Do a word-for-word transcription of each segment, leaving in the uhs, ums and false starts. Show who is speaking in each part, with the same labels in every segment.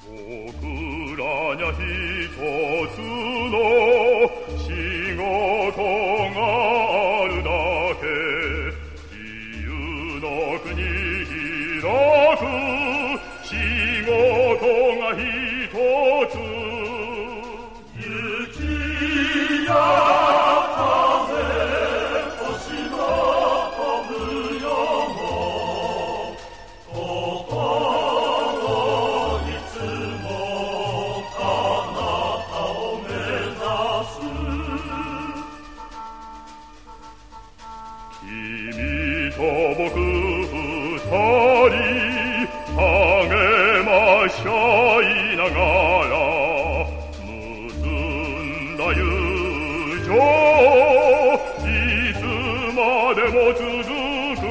Speaker 1: 僕らにゃ一つの仕事があるだけ、自由の国開く仕事が一つ。雪や風星の飛ぶよも心いつも彼方を目指す。君と僕二人励まし合いながら結んだ友情いつまでも続く。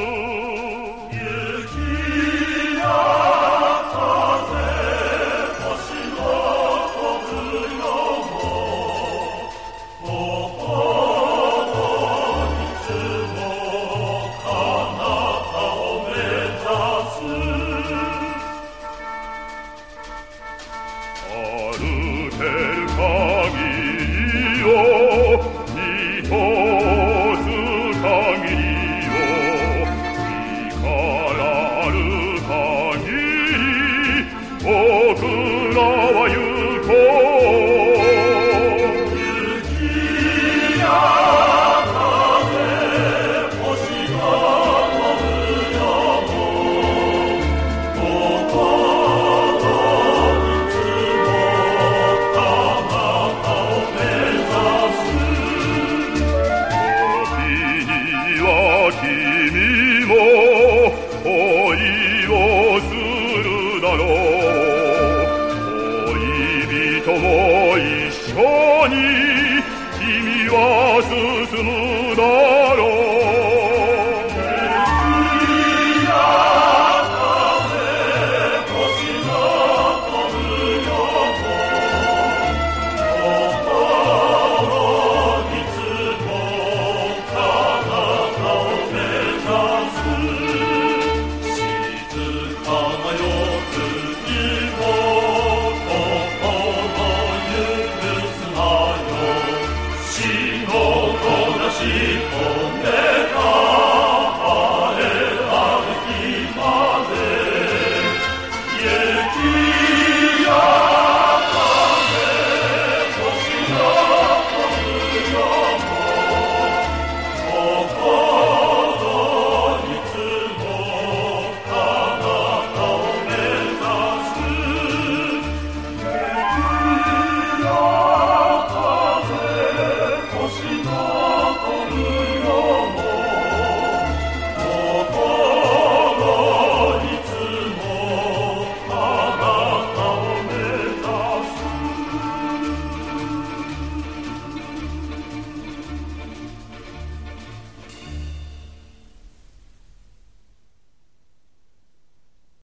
Speaker 1: 雪や風星の飛ぶよも心いつも彼方を目指す。歩ける限りを見通す限りを力ある限り僕らは行こう。雪や風星が飛ぶよも心いつも彼方を目指す。時には君も恋をするだろう。恋人も一緒に君は進むだろう。